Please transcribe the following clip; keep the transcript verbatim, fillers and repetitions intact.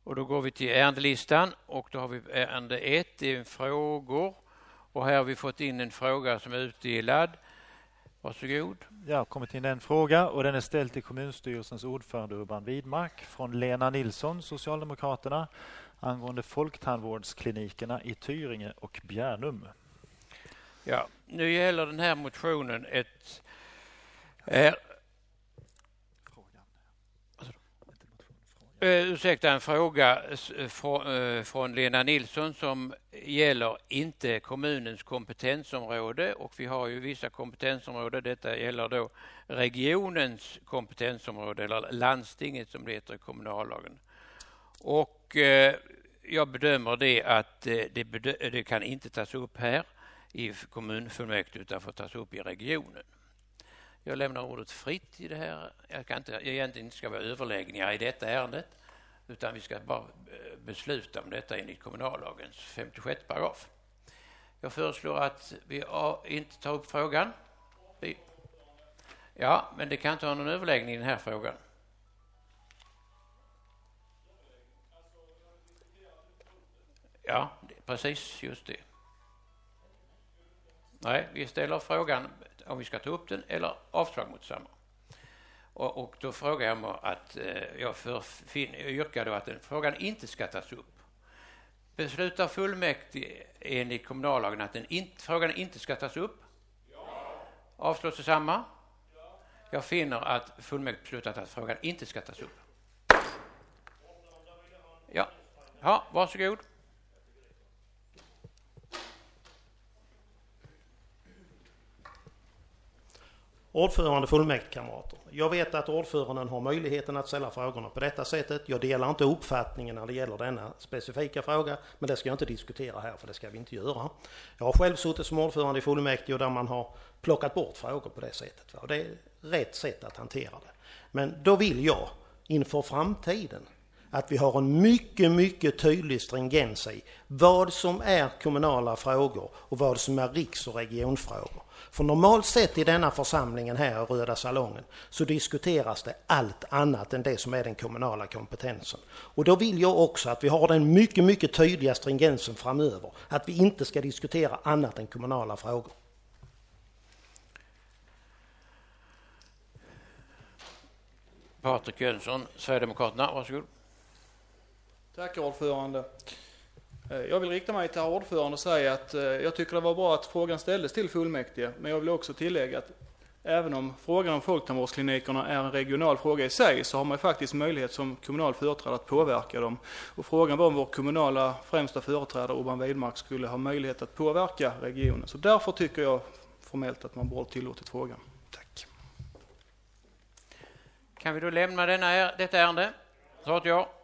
Och då går vi till ärendelistan och då har vi ärende ett, det är frågor. Och här har vi fått in en fråga som är utdelad. Varsågod. Ja, kommit in en fråga och den är ställd till kommunstyrelsens ordförande Urban Widmark från Lena Nilsson, Socialdemokraterna, angående folktandvårdsklinikerna i Tyringe och Bjärnum. Ja, nu gäller den här motionen ett... Är, Uh, ursäkta, en fråga från, uh, från Lena Nilsson som gäller inte kommunens kompetensområde, och vi har ju vissa kompetensområden. Detta gäller då regionens kompetensområde eller landstinget som det heter i kommunallagen. Och uh, jag bedömer det att uh, det, bedö- det kan inte tas upp här i kommunfullmäktige utan får tas upp i regionen. Jag lämnar ordet fritt i det här. Jag kan inte, egentligen inte ska vara överläggningar i detta ärendet, utan vi ska bara besluta om detta enligt kommunallagens femtiosjätte paragraf. Jag föreslår att vi inte tar upp frågan. Ja, men det kan inte ha någon överläggning i den här frågan. Ja, precis, just det. Nej, vi ställer frågan om vi ska ta upp den eller avslag mot samma. Och, och då frågar jag mig att eh, jag, för, fin, jag yrkar då att den frågan inte ska tas upp. Beslutar fullmäktige enligt kommunallagen att den inte, frågan inte ska tas upp? Ja. Avslås det samma? Ja. Jag finner att fullmäktige beslutat att frågan inte ska tas upp. Ja, ja, varsågod. Ordförande fullmäktigekamrater. Jag vet att ordföranden har möjligheten att ställa frågorna på detta sättet. Jag delar inte uppfattningen när det gäller denna specifika fråga, men det ska jag inte diskutera här, för det ska vi inte göra. Jag har själv suttit som ordförande i fullmäktige och där man har plockat bort frågor på det sättet. Och det är rätt sätt att hantera det. Men då vill jag inför framtiden att vi har en mycket, mycket tydlig stringens i vad som är kommunala frågor och vad som är riks- och regionfrågor. För normalt sett i denna församlingen här i Röda salongen så diskuteras det allt annat än det som är den kommunala kompetensen. Och då vill jag också att vi har den mycket, mycket tydliga stringensen framöver. Att vi inte ska diskutera annat än kommunala frågor. Patrik Jönsson, Sverigedemokraterna, varsågod. Tack ordförande. Jag vill rikta mig till ordförande och säga att jag tycker det var bra att frågan ställdes till fullmäktige. Men jag vill också tillägga att även om frågan om folktandvårdsklinikerna är en regional fråga i sig, så har man faktiskt möjlighet som kommunal företrädare att påverka dem. Och frågan var om vår kommunala främsta företrädare Urban Widmark skulle ha möjlighet att påverka regionen. Så därför tycker jag formellt att man borde tillåtit frågan. Tack. Kan vi då lämna denna, detta ärende? Så att jag.